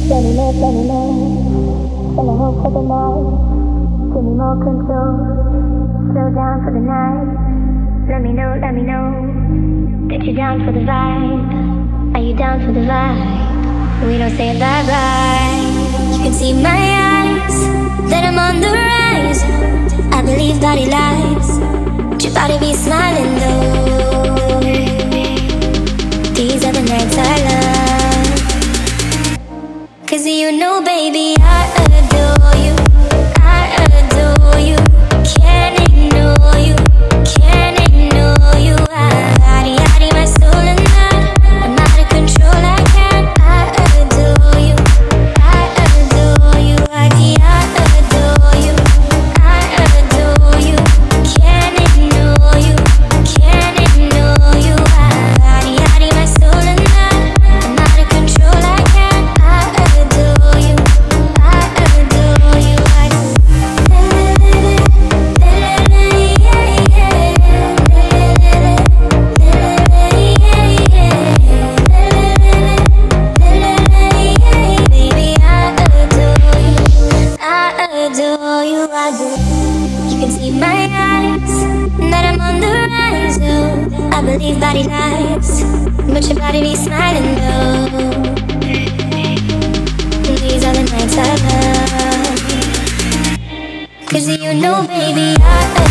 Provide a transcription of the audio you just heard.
let me know. And I hope for the night. Give me more control. Slow down for the night. Let me know that you're down for the vibe. Are you down for the vibe? We don't say bye-bye. You can see my eyes, that I'm on the rise. I believe body lies, but your body be smiling though. These are the nights I love. 'Cause you know, baby, I adore you. I adore you. Can't ignore you. Can't ignore you. I my soul and mind. I'm out of control, I can't. I adore you. I adore you. I adore you. I adore you. Can't ignore you. Can't ignore you. I my soul and mind. I'm out of control, I can't. I adore you. I adore you. I do. You can see my eyes, that I'm on the rise. Oh, I believe body lies, but your body be smiling though. These are the nights I love. 'Cause you know, baby, I